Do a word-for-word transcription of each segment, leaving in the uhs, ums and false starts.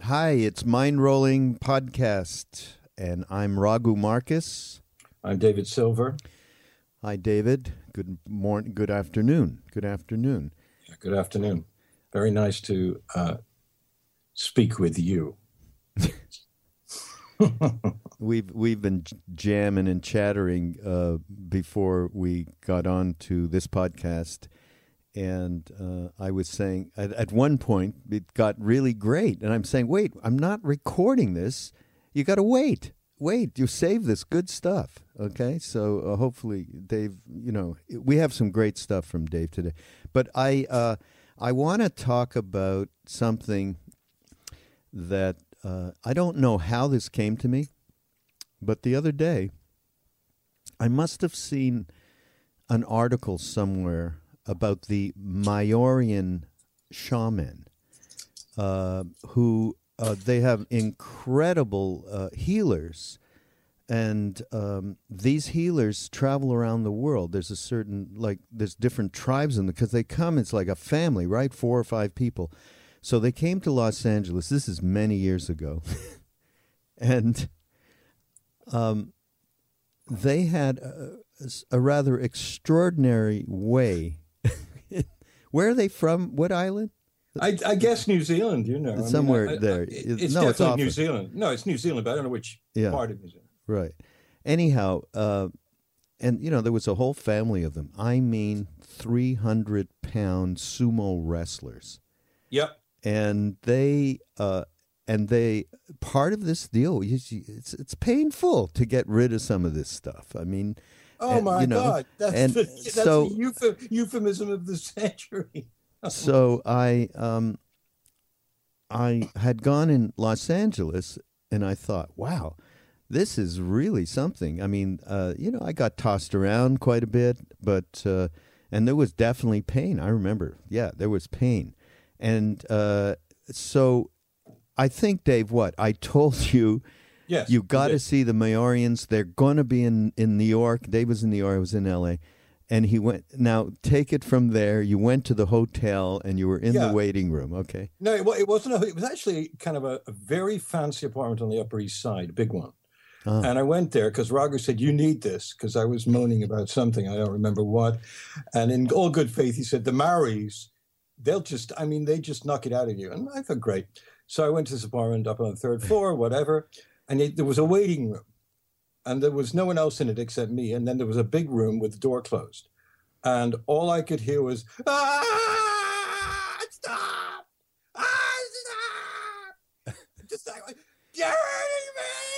Hi, it's Mind Rolling Podcast, and I'm Raghu Marcus. I'm David Silver. Hi, David. Good morning. Good afternoon. Good afternoon. Yeah, good afternoon. Very nice to uh, speak with you. we've we've been jamming and chattering uh, before we got on to this podcast. And uh, I was saying, at, at one point, it got really great. And I'm saying, wait, I'm not recording this. You got to wait. Wait, you save this good stuff. Okay? So uh, hopefully, Dave, you know, we have some great stuff from Dave today. But I, uh, I want to talk about something that uh, I don't know how this came to me. But the other day, I must have seen an article somewhere about the Maorian shaman, uh, who uh, they have incredible uh, healers, and um, these healers travel around the world. There's a certain, like, there's different tribes in them, because they come, it's like a family, right? Four or five people. So they came to Los Angeles. This is many years ago. and um, they had a, a rather extraordinary way. Where are they from? What island? I, I guess New Zealand, you know. Somewhere I mean, I, there. I, it's no, definitely it's New Zealand. No, it's New Zealand, but I don't know which yeah. part of New Zealand. Right. Anyhow, uh, and, you know, there was a whole family of them. I mean, three hundred pound sumo wrestlers. Yep. And they, uh, and they, part of this deal, it's, it's painful to get rid of some of this stuff. I mean, Oh, my you know, God. That's, and the, that's so, the euph- euphemism of the century. so I um, I had gone in Los Angeles, and I thought, wow, this is really something. I mean, uh, you know, I got tossed around quite a bit, but, uh, and there was definitely pain. I remember, yeah, there was pain. And uh, so I think, Dave, what? I told you, yes, you got to see the Maorians. They're going to be in, in New York. Dave was in New York. I was in L A. And he went, now take it from there. You went to the hotel and you were in yeah. the waiting room. Okay. No, it, it wasn't. A, it was actually kind of a, a very fancy apartment on the Upper East Side, a big one. Oh. And I went there because Raghu said, you need this, because I was moaning about something. I don't remember what. And in all good faith, he said, the Maoris, they'll just, I mean, they just knock it out of you. And I thought, great. So I went to this apartment up on the third floor, whatever. And it, there was a waiting room. And there was no one else in it except me. And then there was a big room with the door closed. And all I could hear was, ah, stop! Ah, stop! Just like, you're hurting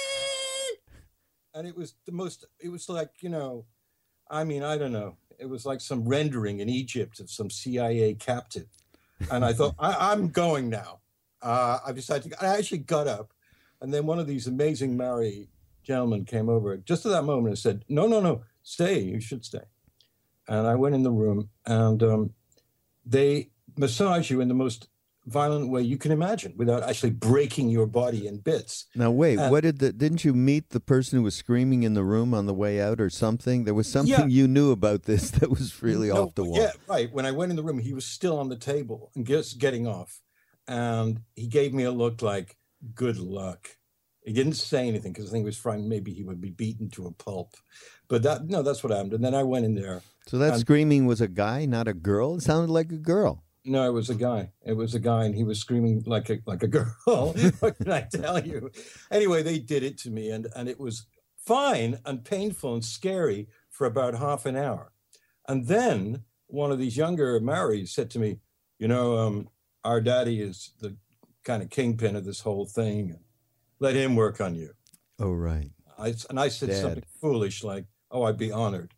me! And it was the most, it was like, you know, I mean, I don't know. It was like some rendering in Egypt of some C I A captive. And I thought, I, I'm going now. Uh, I decided to, I actually got up. And then one of these amazing Maori gentlemen came over just at that moment and said, no, no, no, stay, you should stay. And I went in the room, and um, they massage you in the most violent way you can imagine without actually breaking your body in bits. Now, wait, and, what did the, didn't you meet the person who was screaming in the room on the way out or something? There was something yeah. you knew about this that was really no, off the wall. Yeah, right. When I went in the room, he was still on the table and just getting off. And he gave me a look like, good luck. He didn't say anything because I think he was frightened maybe he would be beaten to a pulp. But that no, that's what happened. And then I went in there. So that and, screaming was a guy, not a girl? It sounded like a girl. No, it was a guy. It was a guy, and he was screaming like a like a girl. What can I tell you? Anyway, they did it to me, and, and it was fine and painful and scary for about half an hour. And then one of these younger Maoris said to me, you know, um, our daddy is the kind of kingpin of this whole thing. Let him work on you. Oh, right. I, and I said Dad. something foolish like, oh, I'd be honored.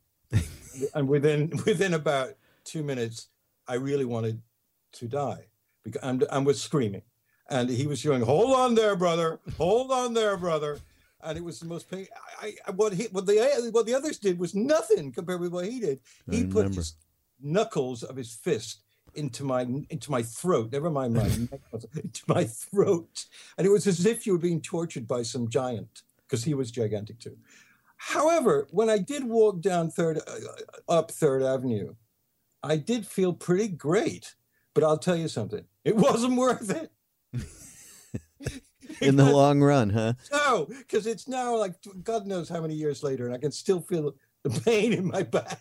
And within within about two minutes, I really wanted to die because and, and was screaming. And he was yelling, hold on there, brother. Hold on there, brother. And it was the most pain. I, I, what, he, what, the, what the others did was nothing compared with what he did. He I put remember. his knuckles of his fist into my into my throat, never mind my neck, into my throat. And it was as if you were being tortured by some giant, because he was gigantic too. However, when I did walk down third uh, up Third Avenue, I did feel pretty great. But I'll tell you something, it wasn't worth it. in the long run, huh? No, because it's now like God knows how many years later, and I can still feel the pain in my back.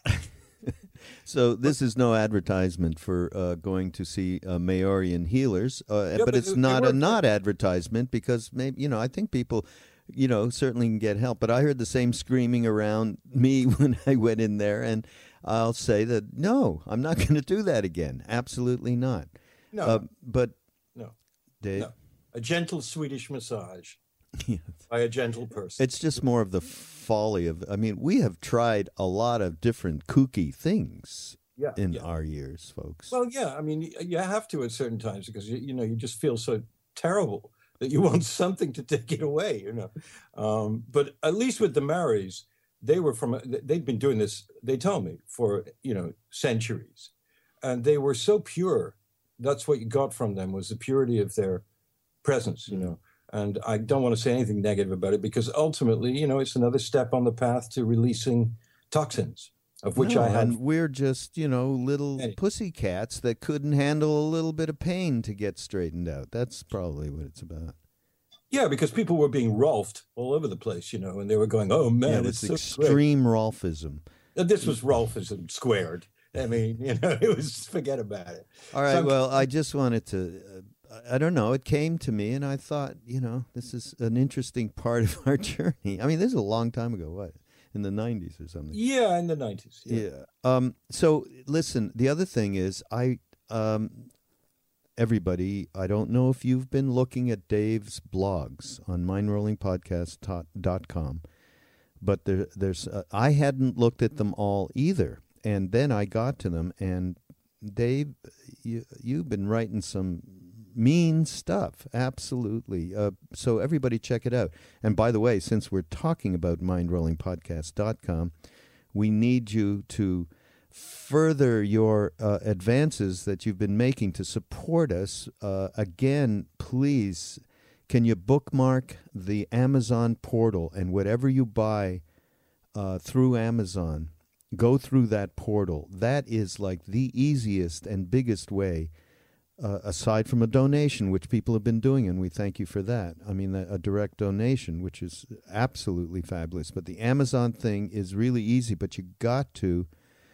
So this is no advertisement for uh, going to see uh, Maorian healers, uh, Yeah, but, but it's it- it not a worked. not advertisement because maybe you know I think people, you know, certainly can get help. But I heard the same screaming around me when I went in there, and I'll say that no, I'm not going to do that again. Absolutely not. No, Uh, but no, Dave, no. A gentle Swedish massage yeah, by a gentle person. it's just more of the folly of. I mean, we have tried a lot of different kooky things Yeah, in yeah. our years, folks. Well, yeah. I mean, y- you have to at certain times because you, you know you just feel so terrible that you want something to take it away. You know, um, but at least with the Maoris, they were from. They'd been doing this. They told me for you know centuries, and they were so pure. That's what you got from them was the purity of their presence. You know, and I don't want to say anything negative about it because ultimately, you know, it's another step on the path to releasing toxins, of which No, I had. and we're just, you know, little Any- pussy cats that couldn't handle a little bit of pain to get straightened out. That's probably what it's about. Yeah, because people were being Rolfed all over the place, you know, and they were going, "Oh man, yeah, it's it's so great." extreme Rolfism. And this was Rolfism squared. I mean, you know, it was forget about it. All right, So I'm- well, I just wanted to, uh, I don't know, it came to me and I thought, you know, this is an interesting part of our journey. I mean, this is a long time ago, what, in the nineties or something? Yeah, in the nineties. Yeah. Yeah. Um, so listen, the other thing is I um, everybody, I don't know if you've been looking at Dave's blogs on mind rolling podcast dot com, but there there's uh, I hadn't looked at them all either. And then I got to them and Dave, you you've been writing some mean stuff, absolutely. Uh, so everybody check it out. And by the way, since we're talking about mind rolling podcast dot com, we need you to further your uh, advances that you've been making to support us. Uh, again, please, can you bookmark the Amazon portal and whatever you buy uh, through Amazon, go through that portal. That is like the easiest and biggest way, uh, aside from a donation, which people have been doing, and we thank you for that. I mean, a, a direct donation, which is absolutely fabulous. But the Amazon thing is really easy, but you got to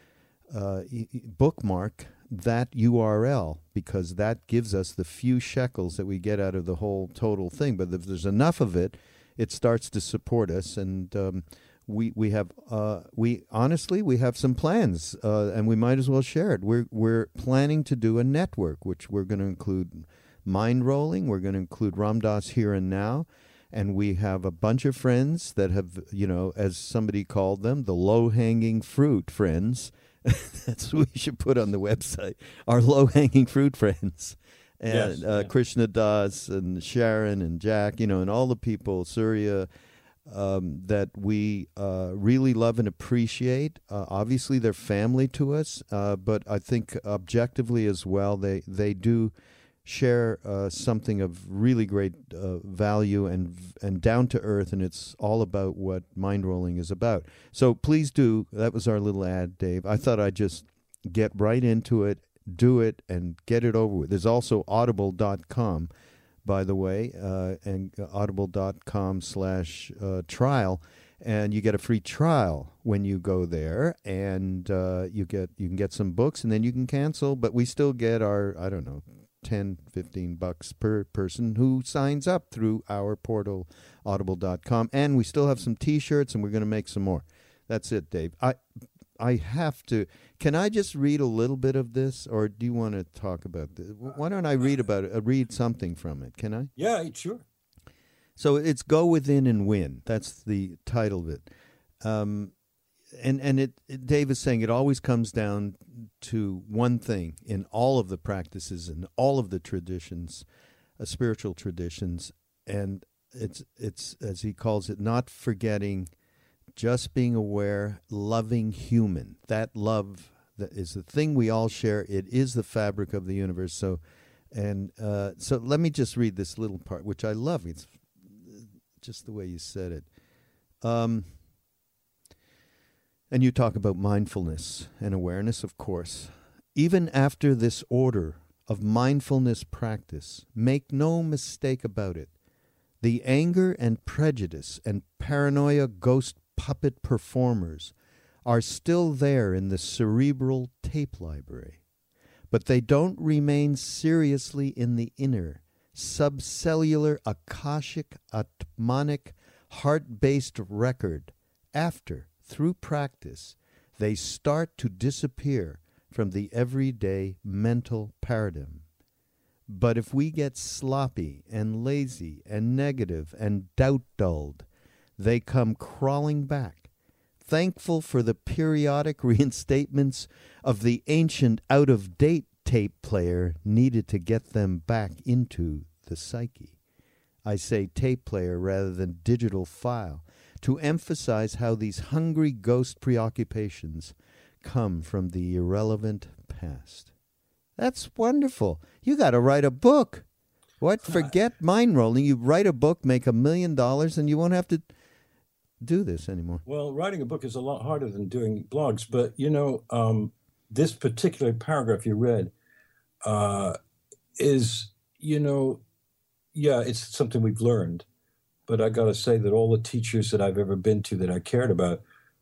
uh, e- e- bookmark that U R L because that gives us the few shekels that we get out of the whole total thing. But if there's enough of it, it starts to support us, and um, we we have uh, we honestly we have some plans, uh, and we might as well share it. We're we're planning to do a network, which we're going to include mind rolling. We're going to include Ram Dass Here and Now, and we have a bunch of friends that have, you know, as somebody called them, the low hanging fruit friends. That's what we should put on the website. Our low hanging fruit friends. And Yes, uh, yeah. Krishna Das and Sharon and Jack, you know, and all the people, Surya, um, that we uh, really love and appreciate. Uh, obviously, they're family to us, uh, but I think objectively as well, they, they do share uh, something of really great uh, value and and down to earth, and it's all about what mind rolling is about. So please do. That was our little ad, Dave. I thought I'd just get right into it, do it, and get it over with. There's also audible dot com, by the way, uh, and audible dot com slash uh, trial, and you get a free trial when you go there, and uh, you get you can get some books, and then you can cancel, but we still get our, I don't know, ten, fifteen bucks per person who signs up through our portal, audible dot com, and we still have some T-shirts, and we're going to make some more. That's it, Dave. I I have to. Can I just read a little bit of this, or do you want to talk about this? Why don't I read about it? Uh, read something from it? Can I? Yeah, sure. So it's Go Within and Win. That's the title of it. Um, and and it, it, Dave is saying it always comes down to one thing in all of the practices and all of the traditions, uh, spiritual traditions, and it's it's as he calls it, not forgetting, just being aware, loving human. That love that is the thing we all share. It is the fabric of the universe. So, and uh, so let me just read this little part, which I love. It's just the way you said it. Um, and you talk about mindfulness and awareness, of course. Even after this order of mindfulness practice, make no mistake about it, The anger and prejudice and paranoia ghost puppet performers are still there in the cerebral tape library, but they don't remain seriously in the inner, subcellular, akashic, atmanic, heart-based record after, through practice, they start to disappear from the everyday mental paradigm. But if we get sloppy and lazy and negative and doubt-dulled, they come crawling back, thankful for the periodic reinstatements of the ancient out-of-date tape player needed to get them back into the psyche. I say tape player rather than digital file, to emphasize how these hungry ghost preoccupations come from the irrelevant past. That's wonderful. You got to write a book. What? Forget mind rolling. You write a book, make a million dollars, and you won't have to do this anymore. Well, writing a book is a lot harder than doing blogs. But, you know, um, this particular paragraph you read uh, is, you know, yeah, it's something we've learned. But I got to say that all the teachers that I've ever been to that I cared about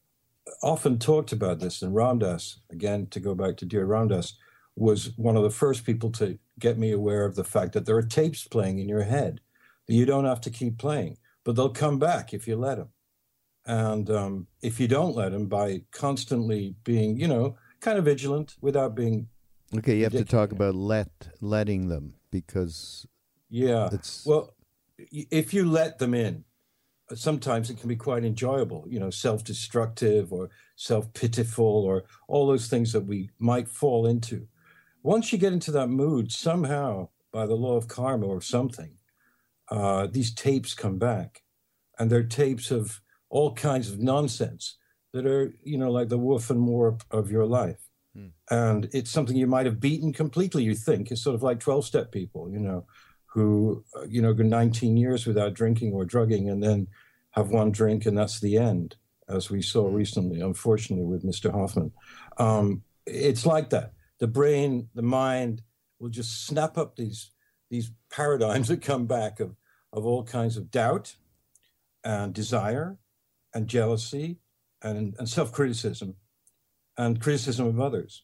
often talked about this. And Ram Dass, again, to go back to dear Ram Dass, was one of the first people to get me aware of the fact that there are tapes playing in your head that you don't have to keep playing, but they'll come back if you let them. And um, if you don't let them, by constantly being, you know, kind of vigilant without being okay, you have ridiculous. to talk about let letting them, because yeah, it's well, if you let them in, sometimes it can be quite enjoyable, you know, self-destructive or self-pitiful or all those things that we might fall into. Once you get into that mood, somehow, by the law of karma or something, uh, these tapes come back. And they're tapes of all kinds of nonsense that are, you know, like the woof and warp of your life. Hmm. And it's something you might have beaten completely, you think. It's sort of like twelve-step people, you know, who, uh, you know, go nineteen years without drinking or drugging and then have one drink and that's the end, as we saw recently, unfortunately, with Mister Hoffman. Um, it's like that. The brain, the mind will just snap up these these paradigms that come back of, of all kinds of doubt and desire and jealousy and, and self-criticism and criticism of others.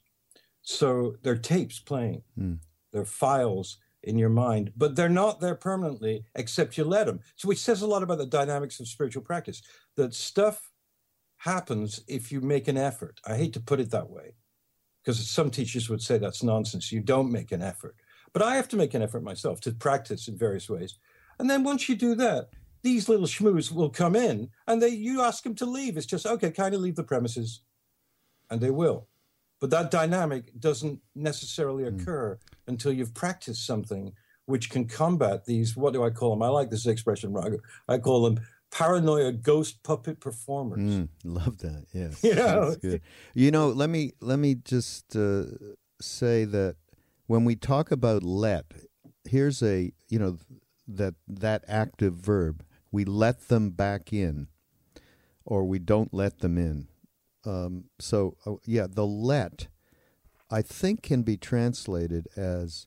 So they're tapes playing. Mm. They're files in your mind, but they're not there permanently except you let them. So which says a lot about the dynamics of spiritual practice, that stuff happens if you make an effort. I hate to put it that way, because some teachers would say that's nonsense. You don't make an effort. But I have to make an effort myself to practice in various ways. And then once you do that, these little schmoos will come in and they you ask them to leave. It's just, okay, kind of leave the premises. And they will. But that dynamic doesn't necessarily occur mm. until you've practiced something which can combat these, what do I call them? I like this expression, Raghu. I call them paranoia ghost puppet performers. Mm, love that. Yes. You know? That's good. You know, let me let me just uh, say that when we talk about let, here's a, you know, that that active verb, we let them back in, or we don't let them in. Um, so, uh, yeah, the let, I think, can be translated as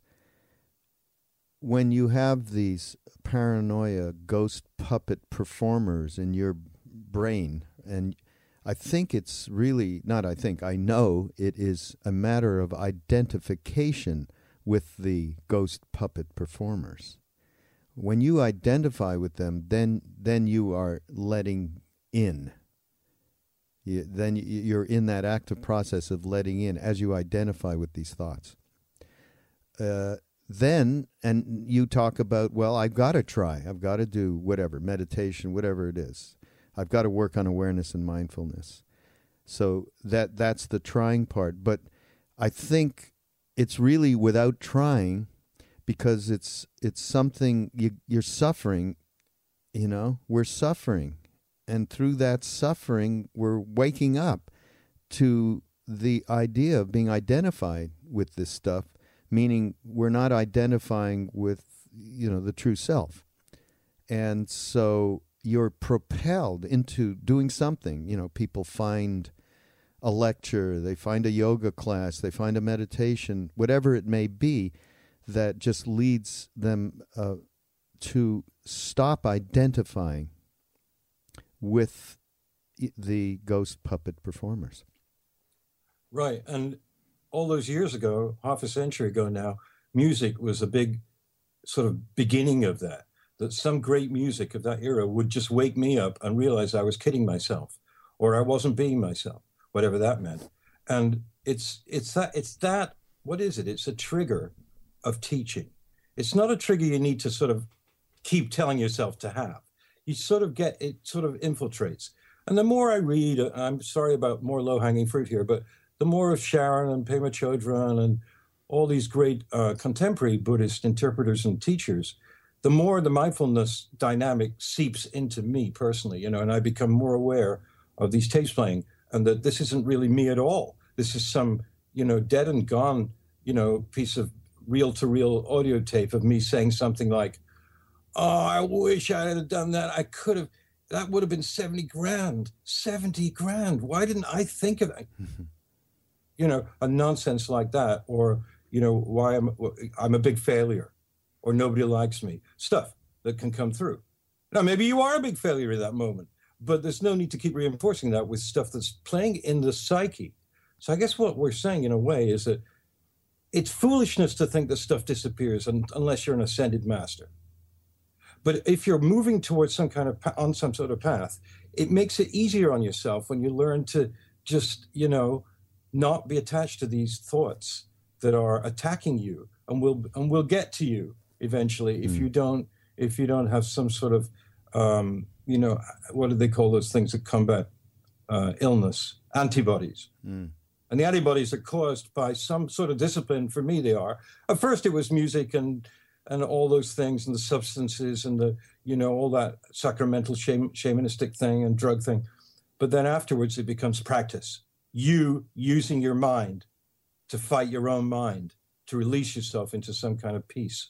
when you have these paranoia ghost puppet performers in your brain, and I think it's really, not I think, I know it is a matter of identification with the ghost puppet performers. When you identify with them, then then you are letting in. You, then you're in that active process of letting in as you identify with these thoughts. Uh, then, and you talk about, well, I've got to try. I've got to do whatever, meditation, whatever it is. I've got to work on awareness and mindfulness. So that that's the trying part. But I think it's really without trying, because it's it's something you, you're suffering, you know, we're suffering. And through that suffering, we're waking up to the idea of being identified with this stuff, meaning we're not identifying with, you know, the true self. And so you're propelled into doing something. You know, people find a lecture, they find a yoga class, they find a meditation, whatever it may be, that just leads them uh, to stop identifying with the ghost puppet performers. Right. And all those years ago, half a century ago now, music was a big sort of beginning of that, that some great music of that era would just wake me up and realize I was kidding myself or I wasn't being myself, whatever that meant. And it's it's that it's that what is it? It's a trigger of teaching. It's not a trigger you need to sort of keep telling yourself to have. You sort of get, it sort of infiltrates. And the more I read, I'm sorry about more low-hanging fruit here, but the more of Sharon and Pema Chodron and all these great uh, contemporary Buddhist interpreters and teachers, the more the mindfulness dynamic seeps into me personally, you know, and I become more aware of these tapes playing and that this isn't really me at all. This is some, you know, dead and gone, you know, piece of reel-to-reel audio tape of me saying something like, oh, I wish I had done that. I could have, that would have been seventy grand, seventy grand. Why didn't I think of that? You know, a nonsense like that, or, you know, why I'm, I'm a big failure, or nobody likes me, stuff that can come through. Now, maybe you are a big failure at that moment, but there's no need to keep reinforcing that with stuff that's playing in the psyche. So I guess what we're saying in a way is that it's foolishness to think that stuff disappears un- unless you're an ascended master. But if you're moving towards some kind of, on some sort of path, it makes it easier on yourself when you learn to just, you know, not be attached to these thoughts that are attacking you and will and will get to you eventually if mm. you don't if you don't have some sort of um, you know, what do they call those things that combat uh, illness? Antibodies. Mm. And the antibodies are caused by some sort of discipline. For me, they are. At first, it was music and and all those things and the substances and the, you know, all that sacramental shaman, shamanistic thing and drug thing. But then afterwards, it becomes practice. You using your mind to fight your own mind, to release yourself into some kind of peace.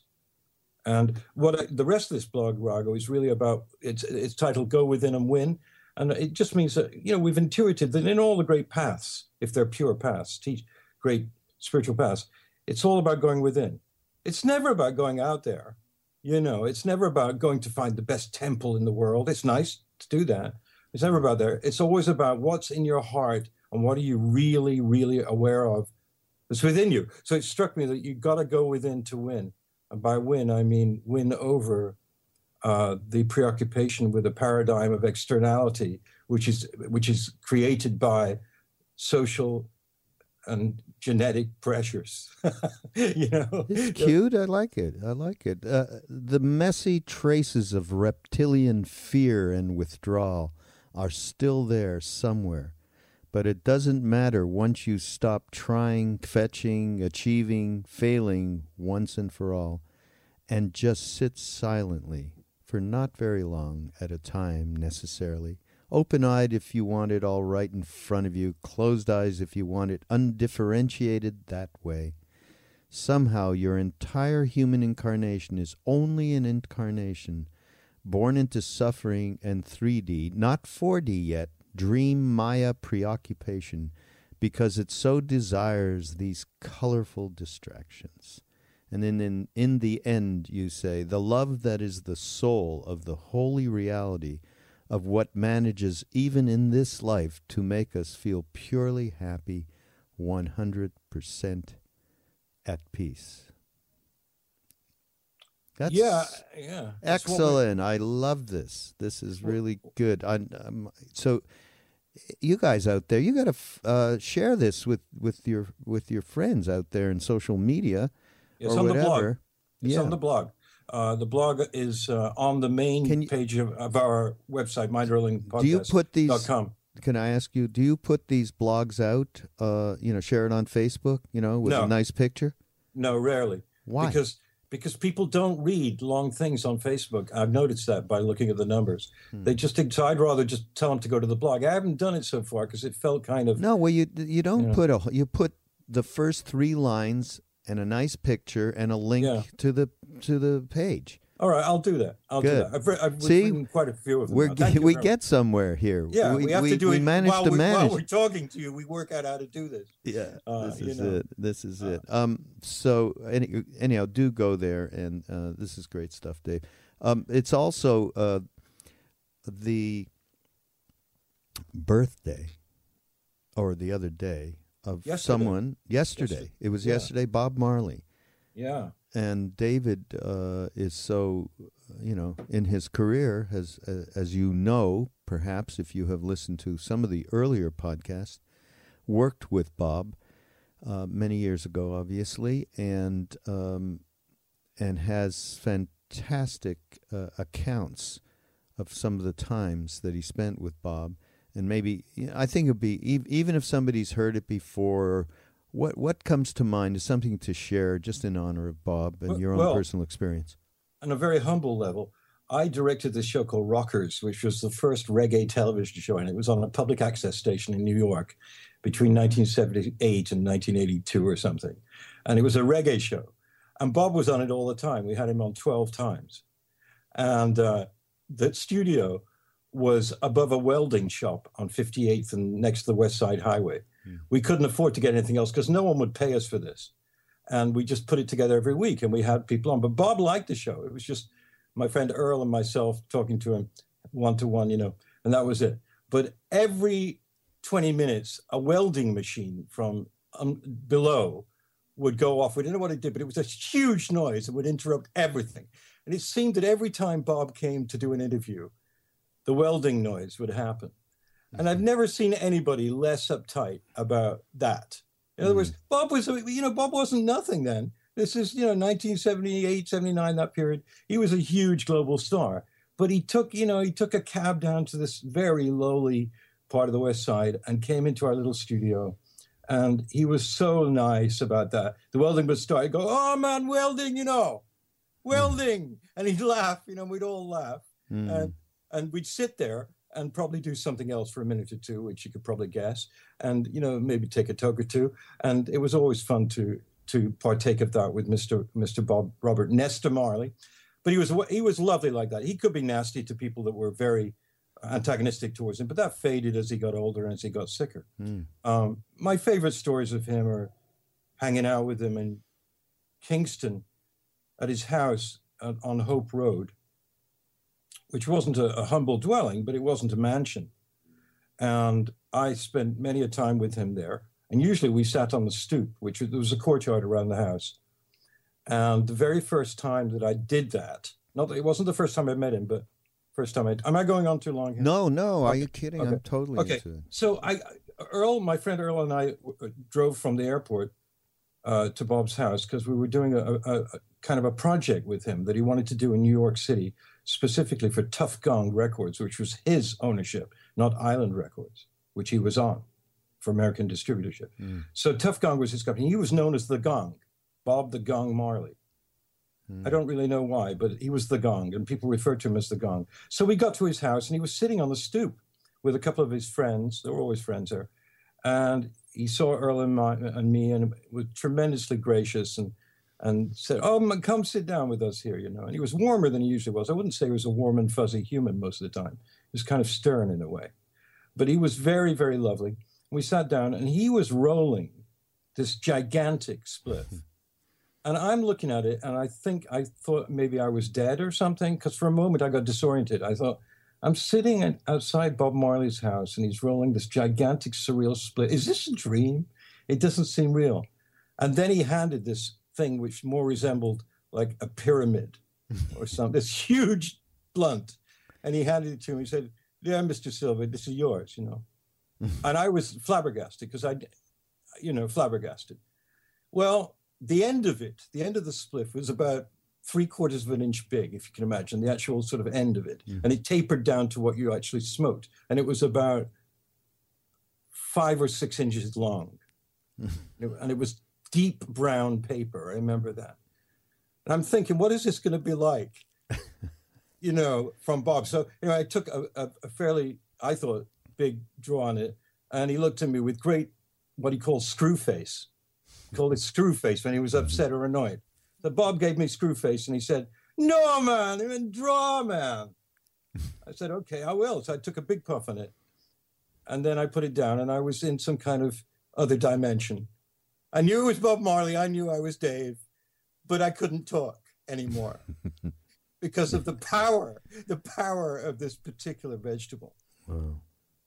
And what I, the rest of this blog, Raghu, is really about, it's, it's titled Go Within and Win. And it just means that, you know, we've intuited that in all the great paths, if they're pure paths, teach great spiritual paths, it's all about going within. It's never about going out there. You know, it's never about going to find the best temple in the world. It's nice to do that. It's never about there. It's always about what's in your heart and what are you really, really aware of that's within you. So it struck me that you got to go within to win. And by win, I mean win over uh, the preoccupation with a paradigm of externality, which is which is created by social and genetic pressures. You know, it's cute. I like it. I like it. Uh, the messy traces of reptilian fear and withdrawal are still there somewhere. But it doesn't matter once you stop trying, fetching, achieving, failing once and for all, and just sit silently for not very long at a time necessarily. Open-eyed if you want it all right in front of you, closed eyes if you want it undifferentiated that way. Somehow your entire human incarnation is only an incarnation, born into suffering and three D, not four D yet, dream Maya preoccupation, because it so desires these colorful distractions. And then in, in the end, you say, the love that is the soul of the holy reality of what manages even in this life to make us feel purely happy, one hundred percent at peace. That's yeah, yeah. That's excellent. I love this. This is really good. I, um, so, you guys out there, you got to uh, share this with, with your with your friends out there in social media, it's or on whatever. The blog. It's yeah. on the blog. Uh, the blog is uh, on the main you, page of, of our website, mindrolling podcast dot com. Do you put these? Can I ask you? Do you put these blogs out? Uh, you know, share it on Facebook. You know, with no. a nice picture. No, rarely. Why? Because because people don't read long things on Facebook. I've noticed that by looking at the numbers. Hmm. They just so I'd rather just tell them to go to the blog. I haven't done it so far because it felt kind of no. Well, you you don't you know. put a you put the first three lines and a nice picture and a link yeah. to the to the page. All right, I'll do that. I'll Good. do that. I've, re- I've See, written quite a few of them. We're, now. Thank you we very get much. somewhere here. Yeah, we, we have we, to do we it managed while, to we, manage. while we're talking to you. We work out how to do this. Yeah, Uh, this you is know. it. This is Uh, it. Um, so any, anyhow, do go there, and uh, this is great stuff, Dave. Um, it's also uh, the birthday, or the other day, of Yesterday. someone yesterday. Yesterday. It was Yeah. yesterday, Bob Marley. Yeah. And David uh, is so, you know, in his career, has, uh, as you know, perhaps if you have listened to some of the earlier podcasts, worked with Bob uh, many years ago, obviously, and um, and has fantastic uh, accounts of some of the times that he spent with Bob. And maybe, you know, I think it'd be, e- even if somebody's heard it before, what what comes to mind is something to share just in honor of Bob and Well- your own well- personal experience. On a very humble level, I directed this show called Rockers, which was the first reggae television show, and it was on a public access station in New York between nineteen seventy-eight and nineteen eighty-two or something. And it was a reggae show. And Bob was on it all the time. We had him on twelve times. And uh, the studio was above a welding shop on fifty-eighth and next to the West Side Highway. Mm. We couldn't afford to get anything else because no one would pay us for this. And we just put it together every week, and we had people on. But Bob liked the show. It was just my friend Earl and myself talking to him one-to-one, you know, and that was it. But every twenty minutes, a welding machine from um, below would go off. We didn't know what it did, but it was a huge noise. It would interrupt everything. And it seemed that every time Bob came to do an interview, the welding noise would happen. And I've never seen anybody less uptight about that. In other Mm. words, Bob was, you know, Bob wasn't nothing then. This is, you know, nineteen seventy-eight, seventy-nine, that period. He was a huge global star. But he took, you know, he took a cab down to this very lowly part of the West Side and came into our little studio. And he was so nice about that. The welding would start. He'd go, oh, man, welding, you know, welding. And he'd laugh, you know, we'd all laugh. Mm. And, and we'd sit there and probably do something else for a minute or two, which you could probably guess. And, you know, maybe take a tug or two. And it was always fun to to partake of that with Mister Mister Bob Robert Nesta Marley. But he was he was lovely like that. He could be nasty to people that were very antagonistic towards him, but that faded as he got older and as he got sicker. Mm. Um, my favorite stories of him are hanging out with him in Kingston at his house on, on Hope Road, which wasn't a, a humble dwelling, but it wasn't a mansion. And I spent many a time with him there. And usually we sat on the stoop, which was, there was a courtyard around the house. And the very first time that I did that, not it wasn't the first time I met him, but first time I, am I going on too long here? No, no, are Okay. you kidding? Okay. I'm totally Okay. into it. So I, Earl, my friend Earl and I w- drove from the airport uh, to Bob's house because we were doing a, a, a kind of a project with him that he wanted to do in New York City, specifically for Tough Gong Records, which was his ownership, not Island Records, which he was on for American distributorship. Mm. So Tough Gong was his company. He was known as the Gong, Bob the Gong Marley. Mm. I don't really know why, but he was the Gong, and people referred to him as the Gong. So we got to his house, and he was sitting on the stoop with a couple of his friends. There were always friends there. And he saw Earl and, my, and me, and was tremendously gracious, and and said, oh, man, come sit down with us here, you know. And he was warmer than he usually was. I wouldn't say he was a warm and fuzzy human most of the time. He was kind of stern in a way. But he was very, very lovely. We sat down, and he was rolling this gigantic spliff. And I'm looking at it, and I think I thought maybe I was dead or something, because for a moment I got disoriented. I thought, I'm sitting at, outside Bob Marley's house, and he's rolling this gigantic, surreal split. Is this a dream? It doesn't seem real. And then he handed this thing which more resembled like a pyramid or something, this huge blunt. And he handed it to me. He said, yeah, Mister Silva, this is yours, you know. And I was flabbergasted because I, you know, flabbergasted. Well, the end of it, the end of the spliff was about three quarters of an inch big, if you can imagine, the actual sort of end of it. Mm. And it tapered down to what you actually smoked. And it was about five or six inches long. And it was deep brown paper. I remember that. And I'm thinking, what is this going to be like, you know, from Bob? So, you know, I took a, a, a fairly, I thought, big draw on it. And he looked at me with great, what he called screw face. He called it screw face when he was upset or annoyed. So Bob gave me screw face and he said, No, man, they're in draw, man. I said, okay, I will. So I took a big puff on it. And then I put it down, and I was in some kind of other dimension. I knew it was Bob Marley. I knew I was Dave, but I couldn't talk anymore because of the power, the power of this particular vegetable. Wow.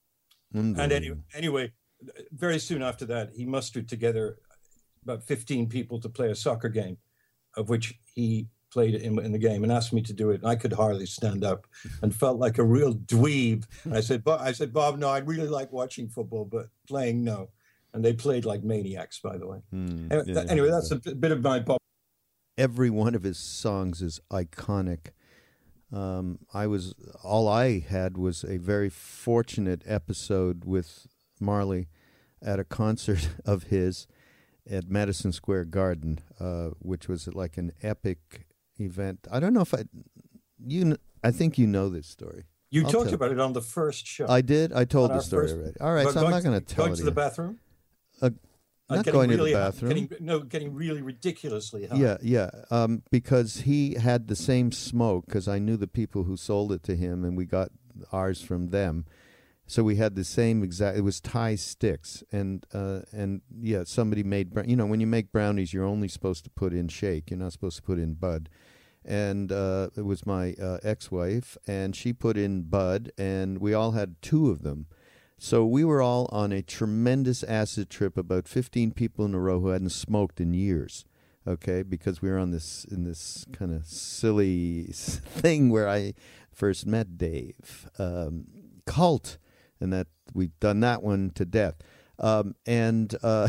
And anyway, anyway, very soon after that, he mustered together about fifteen people to play a soccer game, of which he played in, in the game, and asked me to do it. And I could hardly stand up and felt like a real dweeb. And I said, I said, Bob, no, I really like watching football, but playing, no. And they played like maniacs, by the way. Mm, anyway, yeah, anyway, that's a bit of my Bob. Every one of his songs is iconic. Um, I was all I had was a very fortunate episode with Marley at a concert of his at Madison Square Garden, uh, which was like an epic event. I don't know if I you I think you know this story. You I'll talked tell. about it on the first show. I did. I told the story first, already. All right, so I'm not going to tell going it. Going to the bathroom. Uh, Not uh, going really, to the bathroom. Getting, no, getting really ridiculously high. Yeah, yeah. Um, because he had the same smoke, because I knew the people who sold it to him, and we got ours from them. So we had the same exact. It was Thai sticks, and uh, and yeah, somebody made. You know, when you make brownies, you're only supposed to put in shake. You're not supposed to put in bud. And uh, it was my uh, ex-wife, and she put in bud, and we all had two of them. So we were all on a tremendous acid trip, about fifteen people in a row who hadn't smoked in years, okay, because we were on this in this kind of silly thing where I first met Dave, um, Cult, and that we've done that one to death. Um, and uh,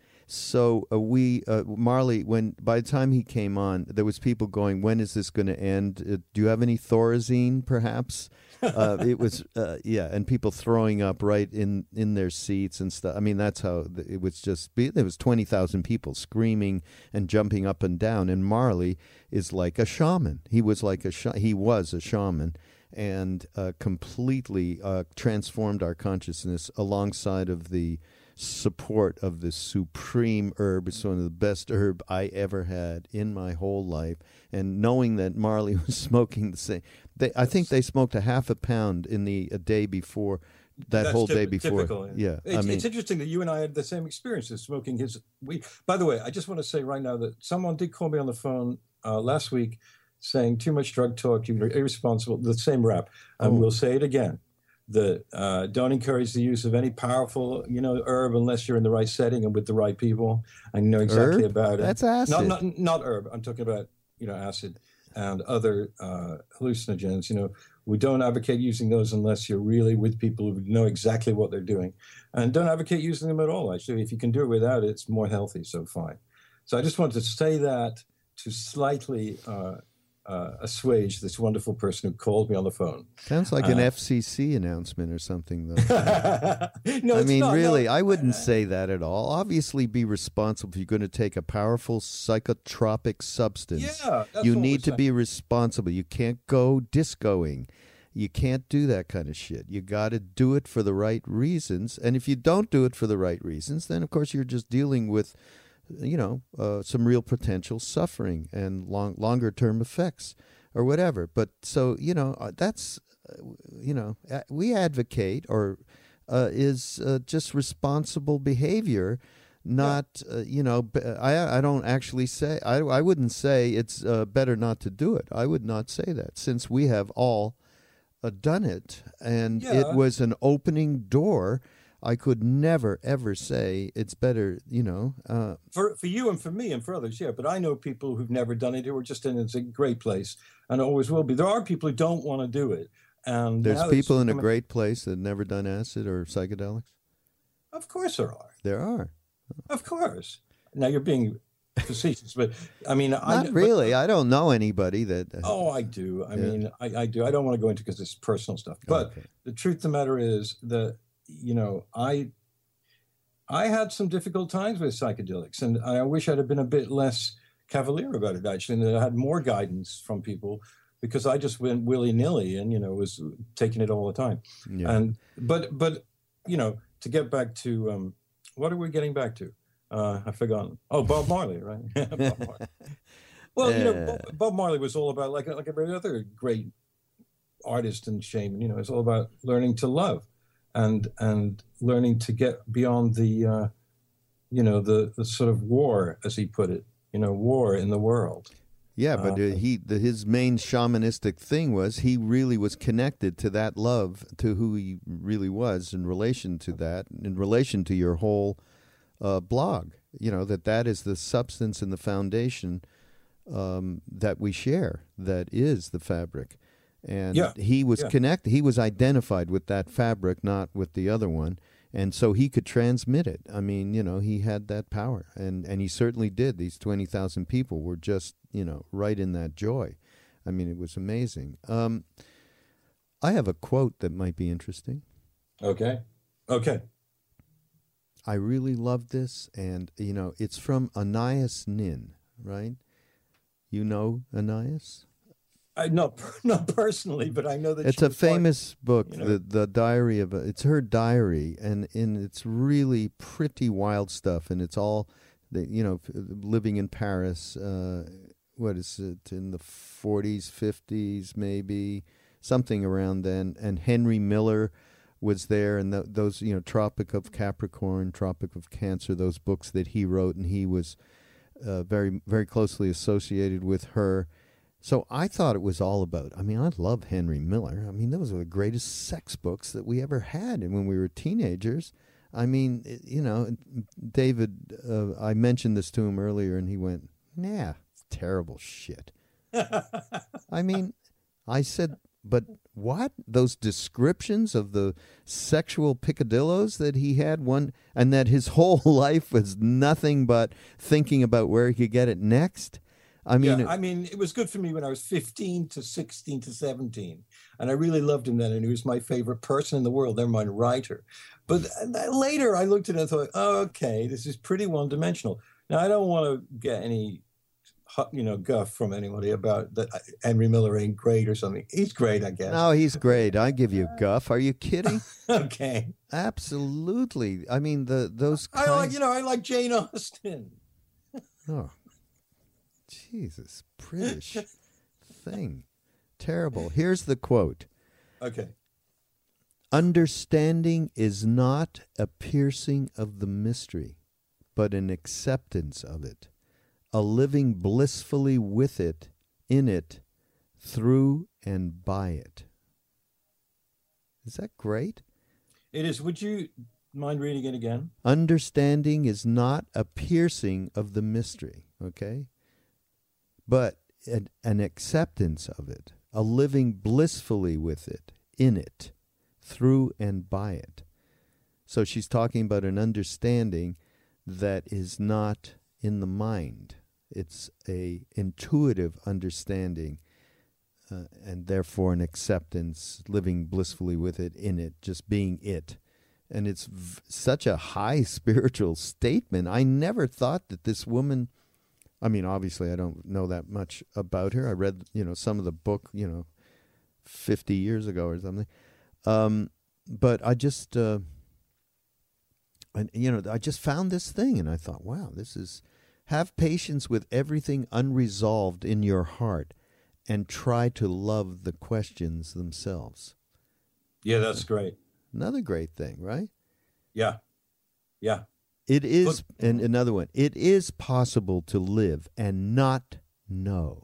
so uh, we, uh, Marley, when by the time he came on, there was people going, when is this going to end? Uh, do you have any Thorazine, perhaps? uh, it was, uh, yeah, and people throwing up right in, in their seats and stuff. I mean, that's how it was just, there was twenty thousand people screaming and jumping up and down. And Marley is like a shaman. He was like a, sh- he was a shaman and uh, completely uh, transformed our consciousness alongside of the support of this supreme herb. It's one of the best herb I ever had in my whole life. And knowing that Marley was smoking the same, they, I think they smoked a half a pound in the a day before, that That's whole typ- day before. Typical, yeah, it's, I mean, it's interesting that you and I had the same experiences smoking his weed. By the way, I just want to say right now that someone did call me on the phone uh, last week saying too much drug talk, you're irresponsible, the same rap. And oh. We'll say it again. The, uh, don't encourage the use of any powerful, you know, herb unless you're in the right setting and with the right people and you know exactly herb? about it. That's acid. Not, not, not herb. I'm talking about, you know, acid and other uh, hallucinogens. You know, we don't advocate using those unless you're really with people who know exactly what they're doing. And don't advocate using them at all, actually. If you can do it without it, it's more healthy, so fine. So I just wanted to say that to slightly uh, uh, assuage this wonderful person who called me on the phone. Sounds like an uh, F C C announcement or something, though. no, I mean, not, really, no. I wouldn't say that at all. Obviously, be responsible if you're going to take a powerful psychotropic substance. Yeah, that's you what need to saying. be responsible. You can't go discoing. You can't do that kind of shit. You got to do it for the right reasons. And if you don't do it for the right reasons, then, of course, you're just dealing with, you know, uh, some real potential suffering and long, longer term effects or whatever. But so, you know, uh, that's, uh, you know, uh, we advocate or uh, is uh, just responsible behavior. Not, yeah. uh, you know, I, I don't actually say, I, I wouldn't say it's uh, better not to do it. I would not say that since we have all uh, done it and yeah. it was an opening door. I could never, ever say it's better, you know. Uh, for for you and for me and for others, yeah. But I know people who've never done it who are just in it's a great place and always will be. There are people who don't want to do it. And there's people in a great place that have never done acid or psychedelics? Of course there are. There are. Of course. Now you're being facetious, but I mean... Not I, really. But, I don't know anybody that... Uh, oh, I do. I yeah. mean, I, I do. I don't want to go into because it's personal stuff. But okay. The truth of the matter is that you know, I I had some difficult times with psychedelics, and I wish I'd have been a bit less cavalier about it, actually, and that I had more guidance from people because I just went willy-nilly and, you know, was taking it all the time. Yeah. And but, but you know, to get back to, um, what are we getting back to? Uh, I've forgotten. Oh, Bob Marley, right? Bob Marley. Well, you know, Uh, Bob, Bob Marley was all about, like like every other great artist and shaman. You know, it's all about learning to love, and and learning to get beyond the, uh, you know, the the sort of war, as he put it. You know, war in the world. Yeah, but Uh, uh, he the, his main shamanistic thing was he really was connected to that love, to who he really was in relation to that, in relation to your whole uh, blog. You know, that that is the substance and the foundation um, that we share, that is the fabric. And yeah, he was yeah. connected, he was identified with that fabric, not with the other one. And so he could transmit it. I mean, you know, he had that power, and, and he certainly did. These twenty thousand people were just, you know, right in that joy. I mean, it was amazing. Um, I have a quote that might be interesting. Okay. Okay. I really love this, and, you know, it's from Anais Nin, right? You know Anais? I not not personally, but I know that It's she a was part- famous book, you know. the the diary of a, it's her diary, and, and it's really pretty wild stuff, and it's all, the, you know, living in Paris. Uh, what is it, in the forties, fifties, maybe something around then? And Henry Miller was there, and th- those, you know, Tropic of Capricorn, Tropic of Cancer, those books that he wrote, and he was uh, very very closely associated with her. So I thought it was all about, I mean, I love Henry Miller. I mean, those were the greatest sex books that we ever had, and when we were teenagers. I mean, it- you know, David, uh, I mentioned this to him earlier, and he went, nah, it's terrible shit. I mean, I said, but what? Those descriptions of the sexual picadillos that he had, one, and that his whole life was nothing but thinking about where he could get it next? I mean, yeah, I mean, it was good for me when I was fifteen to sixteen to seventeen. And I really loved him then. And he was my favorite person in the world, never mind writer. But th- later I looked at it and thought, oh, okay, this is pretty one dimensional. Now, I don't want to get any, hu- you know, guff from anybody about that Henry Miller ain't great or something. He's great, I guess. no, he's great. I give you guff. Are you kidding? Okay. Absolutely. I mean, the those I kind... like, you know, I like Jane Austen. Oh, Jesus, British thing. Terrible. Here's the quote. Okay. Understanding is not a piercing of the mystery, but an acceptance of it, a living blissfully with it, in it, through and by it. Is that great? It is. Would you mind reading it again? Understanding is not a piercing of the mystery, okay? But an, an acceptance of it, a living blissfully with it, in it, through and by it. So she's talking about an understanding that is not in the mind. It's a intuitive understanding, uh, and therefore an acceptance, living blissfully with it, in it, just being it. And it's v- such a high spiritual statement. I never thought that this woman, I mean, obviously I don't know that much about her. I read, you know, some of the book, you know, fifty years ago or something. Um, but I just, uh, I, you know, I just found this thing, and I thought, wow, this is, have patience with everything unresolved in your heart, and try to love the questions themselves. Yeah, that's great. Another great thing, right? Yeah. Yeah. It is, Look- and another one, it is possible to live and not know.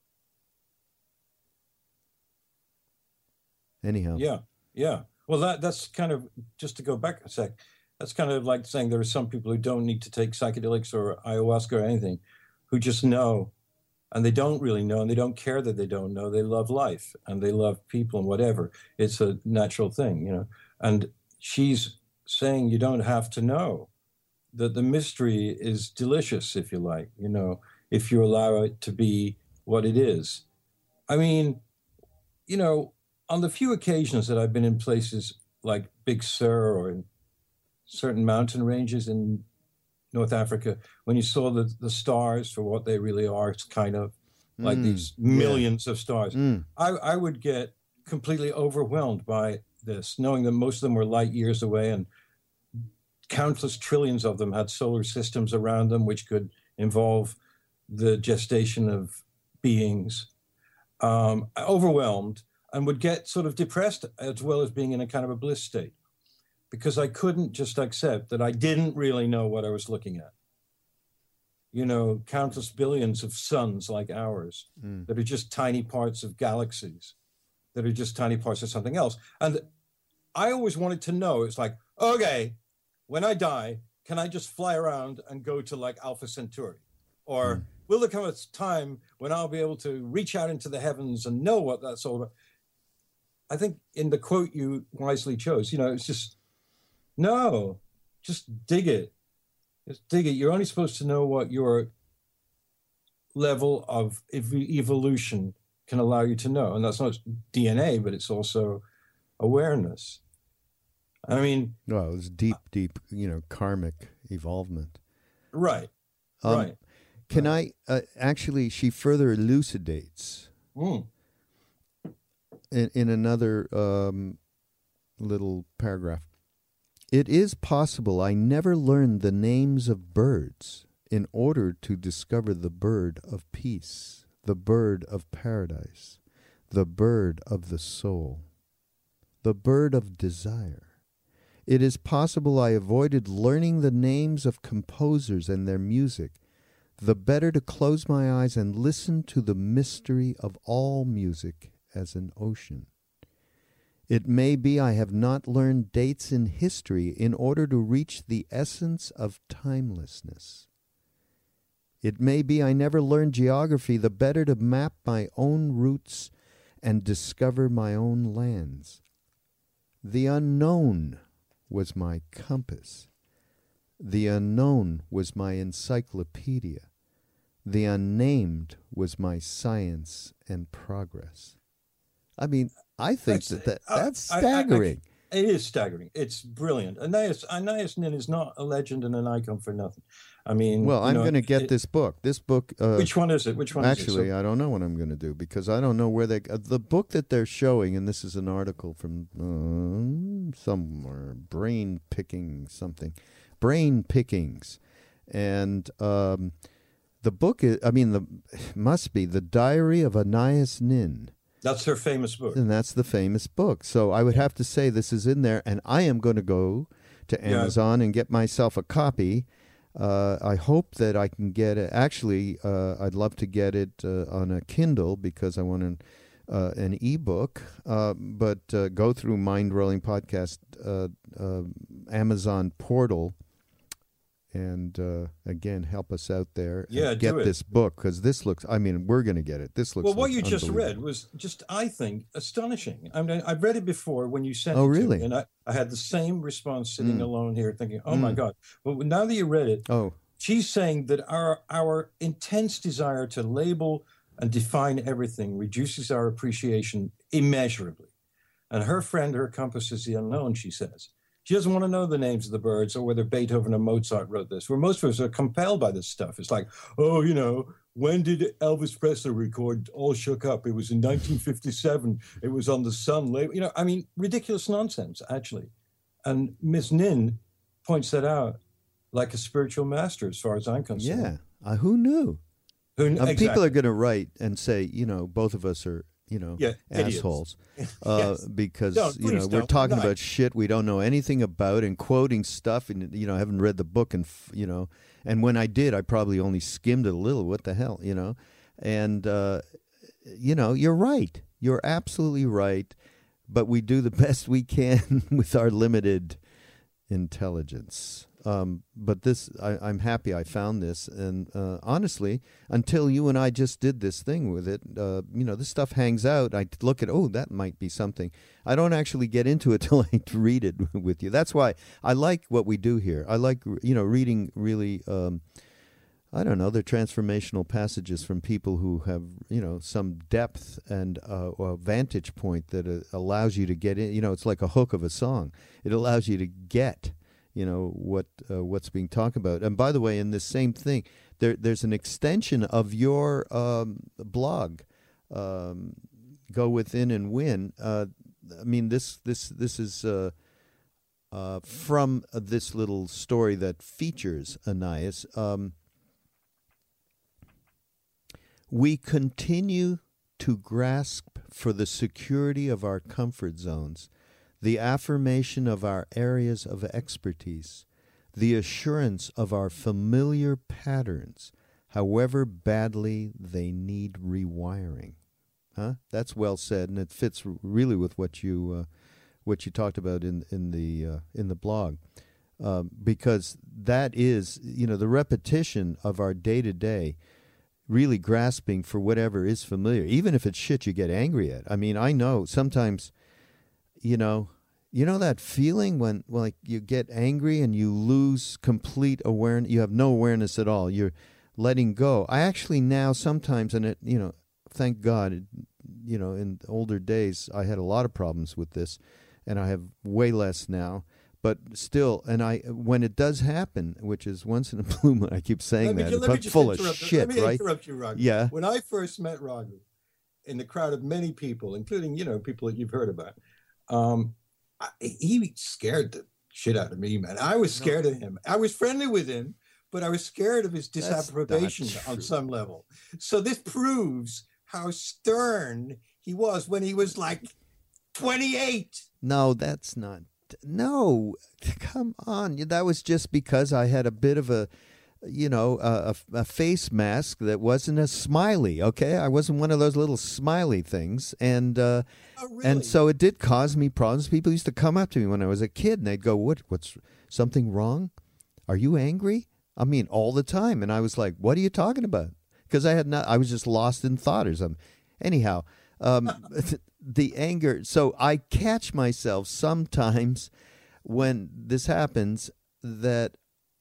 Anyhow. Yeah. Yeah. Well, that that's kind of, just to go back a sec, that's kind of like saying there are some people who don't need to take psychedelics or ayahuasca or anything, who just know, and they don't really know, and they don't care that they don't know. They love life and they love people and whatever. It's a natural thing, you know. And she's saying you don't have to know, that the mystery is delicious, if you like, you know, if you allow it to be what it is. I mean, you know, on the few occasions that I've been in places like Big Sur or in certain mountain ranges in North Africa, when you saw the, the stars for what they really are, it's kind of like Mm, these yeah. millions of stars. Mm. I, I would get completely overwhelmed by this, knowing that most of them were light years away and countless trillions of them had solar systems around them, which could involve the gestation of beings, um, overwhelmed, and would get sort of depressed as well as being in a kind of a bliss state, because I couldn't just accept that I didn't really know what I was looking at. You know, countless billions of suns like ours mm. that are just tiny parts of galaxies, that are just tiny parts of something else. And I always wanted to know, it's like, okay, when I die, can I just fly around and go to like Alpha Centauri? Or mm. will there come a time when I'll be able to reach out into the heavens and know what that's all about? I think in the quote you wisely chose, you know, it's just, no, just dig it. Just dig it. You're only supposed to know what your level of ev- evolution can allow you to know. And that's not D N A, but it's also awareness. I mean... Well, it's deep, deep, you know, karmic evolvement. Right, um, right. Can right. I... Uh, actually, she further elucidates mm. in, in another um, little paragraph. It is possible I never learned the names of birds in order to discover the bird of peace, the bird of paradise, the bird of the soul, the bird of desire. It is possible I avoided learning the names of composers and their music, the better to close my eyes and listen to the mystery of all music as an ocean. It may be I have not learned dates in history in order to reach the essence of timelessness. It may be I never learned geography the better to map my own routes and discover my own lands. The unknown was my compass. The unknown was my encyclopedia. The unnamed was my science and progress. I mean, I think that's, that, that that's staggering. I, I, I, it is staggering. It's brilliant. Anais, Anais Nin is not a legend and an icon for nothing. I mean, well, I'm going to get it, this book. This book. Uh, which one is it? Which one? Actually, is it? So, I don't know what I'm going to do because I don't know where they. Uh, the book that they're showing, and this is an article from uh, somewhere, brain picking something, brain pickings, and um, the book is. I mean, the must be the Diary of Anais Nin. That's her famous book. And that's the famous book. So I would have to say this is in there, and I am going to go to Amazon yeah. and get myself a copy. Uh, I hope that I can get it. Actually, uh, I'd love to get it uh, on a Kindle because I want an, uh, an ebook. Uh, but uh, go through Mind Rolling Podcast uh, uh, Amazon portal. And, uh, again, help us out there. Yeah, and get do it. this book, because this looks, I mean, we're going to get it. This looks Well, what like you just read was just, I think, astonishing. I mean, I've read it before when you sent oh, it really? to me, and I, I had the same response sitting mm. alone here thinking, oh, mm. my God. But now that you read it, oh. she's saying that our our intense desire to label and define everything reduces our appreciation immeasurably. And her friend, her compass is the unknown, she says. She doesn't want to know the names of the birds or whether Beethoven or Mozart wrote this, where most of us are compelled by this stuff. It's like, oh, you know, when did Elvis Presley record All Shook Up? It was in nineteen fifty-seven. It was on the Sun label. You know, I mean, ridiculous nonsense, actually. And Miss Nin points that out like a spiritual master, as far as I'm concerned. Yeah. Uh, who knew? Who, um, exactly. People are going to write and say, you know, both of us are, you know, yeah, assholes. Uh, yes. Because, don't, you know, don't. we're talking no. about shit we don't know anything about and quoting stuff and, you know, I haven't read the book and, you know, and when I did, I probably only skimmed it a little. What the hell, you know? And, uh, you know, you're right. You're absolutely right. But we do the best we can with our limited intelligence. Um, but this, I, I'm happy I found this. And uh, honestly, until you and I just did this thing with it, uh, you know, this stuff hangs out. I look at, oh, that might be something. I don't actually get into it till I read it with you. That's why I like what we do here. I like, you know, reading really, um, I don't know, they're transformational passages from people who have, you know, some depth and uh, a vantage point that uh, allows you to get in. You know, it's like a hook of a song. It allows you to get you know, what uh, what's being talked about. And by the way, in this same thing, there there's an extension of your um, blog, um, Go Within and Win. Uh, I mean, this this this is uh, uh, from this little story that features Anais. Um, We continue to grasp for the security of our comfort zones, the affirmation of our areas of expertise, the assurance of our familiar patterns, however badly they need rewiring. Huh? That's well said, and it fits really with what you uh, what you talked about in in the uh, in the blog, uh, because that is, you know, the repetition of our day to day, really grasping for whatever is familiar, even if it's shit you get angry at. I mean, I know sometimes, you know. You know that feeling when, well, like, you get angry and you lose complete awareness, you have no awareness at all, you're letting go. I actually now sometimes, and it, you know, thank God, it, you know, in older days, I had a lot of problems with this, and I have way less now, but still, and I, when it does happen, which is once in a blue moon, I keep saying me, that, but full of shit, let me right? interrupt you, Raghu. Yeah. When I first met Raghu, in the crowd of many people, including, you know, people that you've heard about, um, I, he scared the shit out of me, man. I was scared no. of him. I was friendly with him, but I was scared of his disapprobation on some level. So this proves how stern he was when he was like twenty-eight. No, that's not. No, come on. That was just because I had a bit of a, you know, a, a face mask that wasn't a smiley, okay? I wasn't one of those little smiley things. And uh, oh, really? And so it did cause me problems. People used to come up to me when I was a kid, and they'd go, what, what's something wrong? Are you angry? I mean, all the time. And I was like, what are you talking about? Because I had not, I was just lost in thought or something. Anyhow, um, the anger. So I catch myself sometimes when this happens that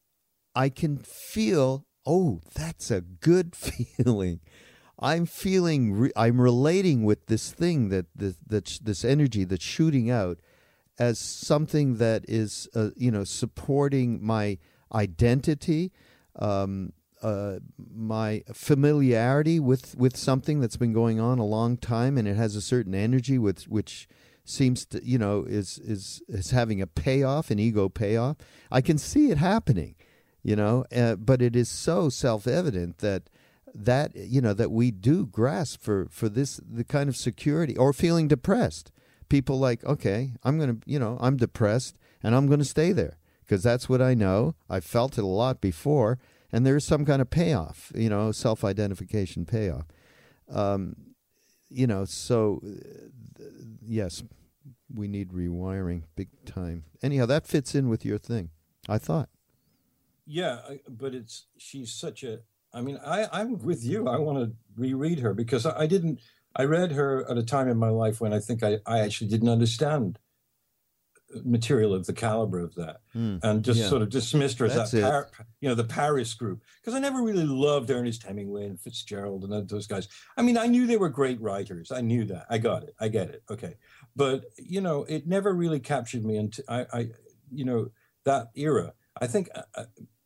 I can feel, oh, that's a good feeling. I'm feeling, re- I'm relating with this thing, that this, that this energy that's shooting out, as something that is, uh, you know, supporting my identity, um, uh, my familiarity with, with something that's been going on a long time, and it has a certain energy with which seems to, you know, is is is having a payoff, an ego payoff. I can see it happening. You know, uh, but it is so self-evident that that you know that we do grasp for for this the kind of security, or feeling depressed. People like, okay, I'm gonna, you know, I'm depressed and I'm gonna stay there because that's what I know. I felt it a lot before, and there's some kind of payoff, you know, self-identification payoff. Um, you know, so uh, yes, we need rewiring big time. Anyhow, that fits in with your thing, I thought. Yeah, but it's she's such a. I mean, I I'm with you. I want to reread her because I, I didn't. I read her at a time in my life when I think I, I actually didn't understand material of the caliber of that, mm, and just yeah. sort of dismissed her as That's that, Par, you know, the Paris group. Because I never really loved Ernest Hemingway and Fitzgerald and those guys. I mean, I knew they were great writers. I knew that. I got it. I get it. Okay, but you know, it never really captured me. And I, I, you know, that era. I think. Uh,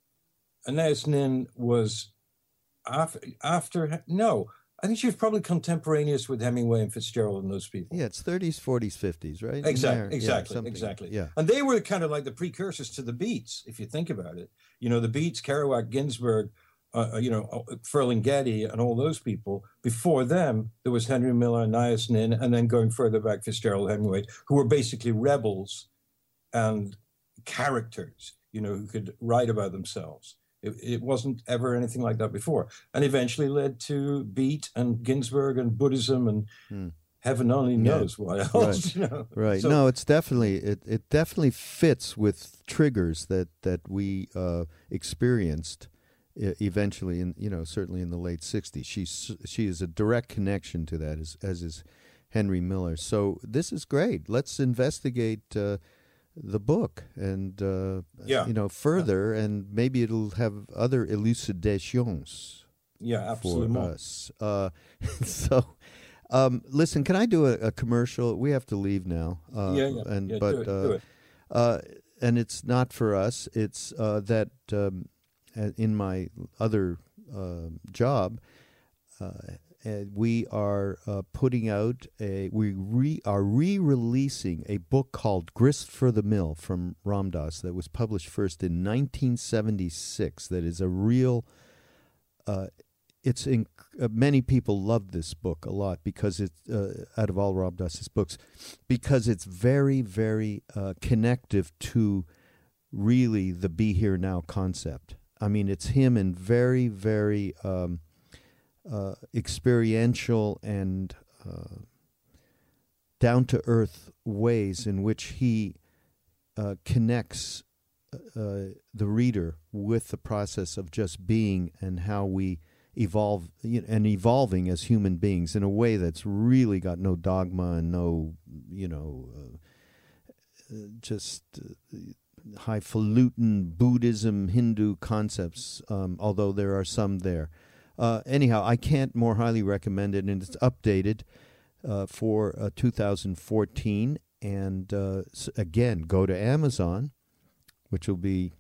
Anais Nin was after, after, no, I think she was probably contemporaneous with Hemingway and Fitzgerald and those people. Yeah, it's thirties, forties, fifties, right? Exactly, exactly, yeah, exactly. Yeah. And they were kind of like the precursors to the Beats, if you think about it. You know, the Beats, Kerouac, Ginsberg, uh, you know, Ferlinghetti and all those people. Before them, there was Henry Miller, Anais Nin, and then going further back, Fitzgerald, Hemingway, who were basically rebels and characters, you know, who could write about themselves. It, it wasn't ever anything like that before, and eventually led to Beat and Ginsberg and Buddhism and hmm. heaven only knows yeah. what else. Right. You know? Right. So, no, it's definitely it, it definitely fits with triggers that that we uh, experienced eventually, in you know certainly in the late sixties. She's she is a direct connection to that, as as is Henry Miller. So this is great. Let's investigate. Uh, the book and uh, yeah. you know further, yeah. and maybe it'll have other elucidations. Yeah, absolutely. For us. Uh, so, um, listen, can I do a, a commercial? We have to leave now. Uh, yeah, yeah, and yeah, but do it, uh, do it. Uh, and it's not for us. It's uh, that um, in my other uh, job. Uh, And we are uh, putting out a, we re, are re-releasing a book called Grist for the Mill from Ram Dass that was published first in nineteen seventy-six. That is a real uh, it's in, uh, many people love this book a lot because it's uh, out of all Ram Dass's books, because it's very, very uh, connective to really the be here now concept. I mean, it's him in very, very um, uh, experiential and uh, down to earth ways in which he uh, connects uh, the reader with the process of just being and how we evolve, you know, and evolving as human beings in a way that's really got no dogma and no, you know, uh, just uh, highfalutin Buddhism, Hindu concepts, um, although there are some there. Uh, anyhow, I can't more highly recommend it, and it's updated uh, for uh, two thousand fourteen. And uh, again, go to Amazon, which will be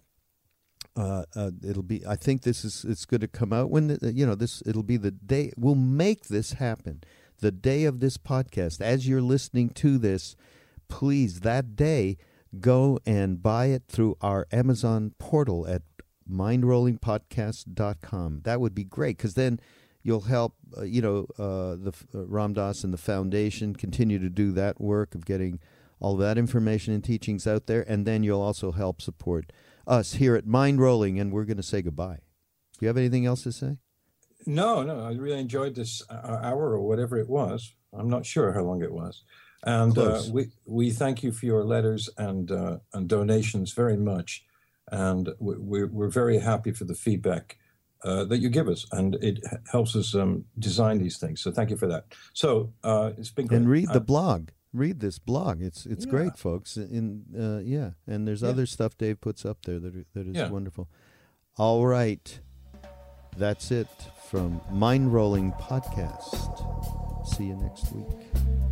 Uh, uh, it'll be. I think this is. It's going to come out when the, you know this. It'll be the day. We'll make this happen. The day of this podcast. As you're listening to this, please that day go and buy it through our Amazon portal at mind rolling podcast dot com. That would be great because then you'll help. Uh, you know, uh, the uh, Ram Dass and the foundation continue to do that work of getting all that information and teachings out there, and then you'll also help support us here at Mind Rolling, and we're going to say goodbye. Do you have anything else to say? No, no. I really enjoyed this hour or whatever it was. I'm not sure how long it was. And uh, we we thank you for your letters and uh, and donations very much. And we, we're, we're very happy for the feedback uh, that you give us. And it helps us um, design these things. So thank you for that. So uh, it's been great. And read uh, the blog. Read this blog. It's it's yeah. great, folks. In uh, yeah, and there's yeah. other stuff Dave puts up there that are, that is yeah. wonderful. All right, that's it from Mind Rolling Podcast. See you next week.